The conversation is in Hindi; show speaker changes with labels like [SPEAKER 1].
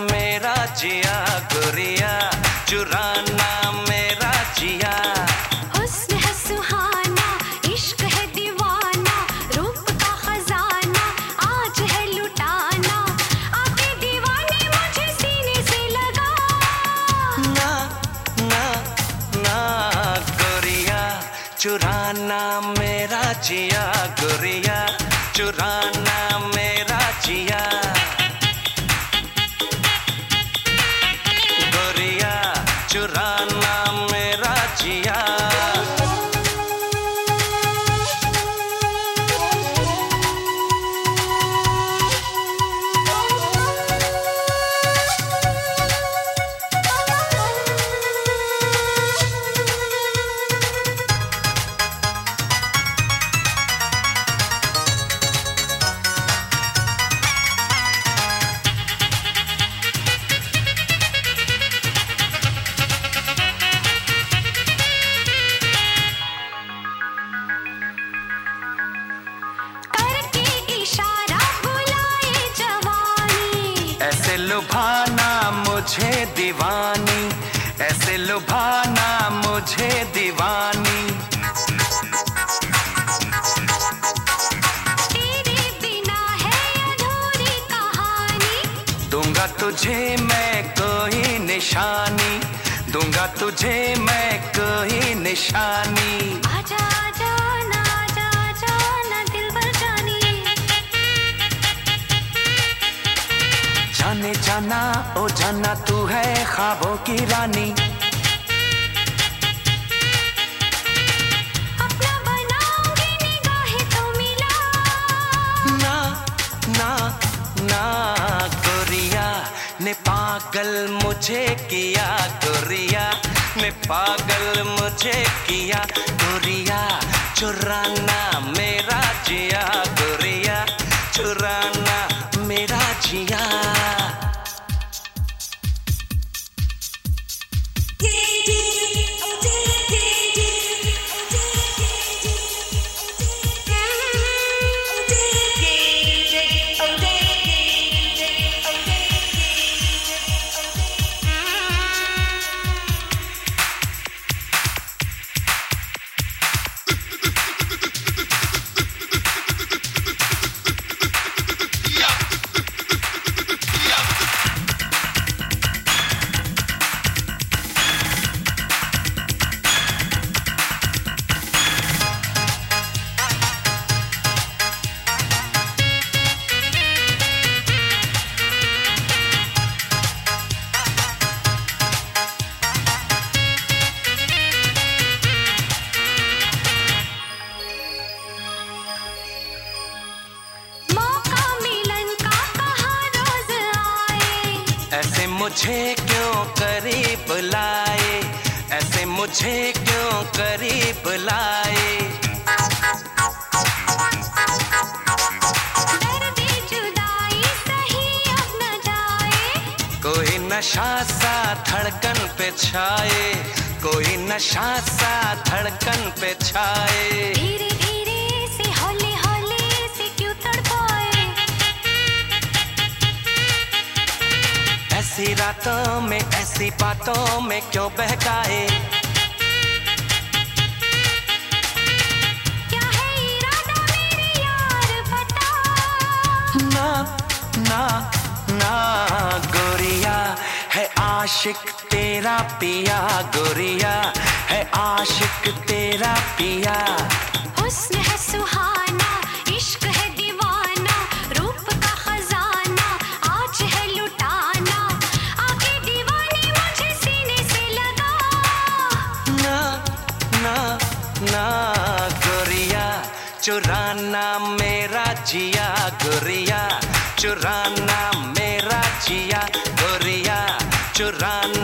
[SPEAKER 1] मेरा जिया गोरिया, चुराना मेरा जिया।
[SPEAKER 2] हुस्न है सुहाना, इश्क है दीवाना, रूप का खजाना आज है लुटाना। आके दीवाने मुझे सीने से लगा।
[SPEAKER 1] ना ना ना गोरिया, चुराना मेरा जिया गोरिया, चुराना मेरा जिया। गोरिया चुराना मेरा जिया। ऐसे लुभाना मुझे दीवानी, ऐसे लुभाना मुझे दीवानी।
[SPEAKER 2] तेरे बिना है अधूरी कहानी।
[SPEAKER 1] दूंगा तुझे मैं कोई निशानी, दूंगा तुझे मैं कोई निशानी।
[SPEAKER 2] आजा आजा ना, आजा आजा ना दिलबर जानी।
[SPEAKER 1] जाने जाना ओ जाना तू है ख्वाबों की रानी।
[SPEAKER 2] अपना बनाऊंगी निगाहें तो मिला।
[SPEAKER 1] ना ना ना गोरिया ने पागल मुझे किया, गोरिया ने पागल मुझे किया। गोरिया चुराना मेरा जिया, गोरिया चुराना मेरा जिया। ऐसे मुझे क्यों करीब लाए, ऐसे मुझे क्यों करीब लाए।
[SPEAKER 2] दर्द जुदाई सही अब न जाए।
[SPEAKER 1] कोई नशा सा धड़कन पे छाए, कोई नशा सा धड़कन पे छाए।
[SPEAKER 2] धीरे धीरे से हौले हौले से क्यों तड़पाए।
[SPEAKER 1] ऐसी रातों में ऐसी बातों में क्यों बहकाए।
[SPEAKER 2] क्या है इरादा मेरे यार बता।
[SPEAKER 1] ना ना ना गोरिया है आशिक तेरा पिया, गोरिया है आशिक तेरा पिया।
[SPEAKER 2] हुस्न है सुहाना, इश्क है दीवाना, रूप का खजाना आज है लुटाना। आके दीवाने मुझे सीने से लगा।
[SPEAKER 1] ना ना ना गोरिया चुराना मेरा जिया, गोरिया चुराना मेरा जिया। गोरिया चुराना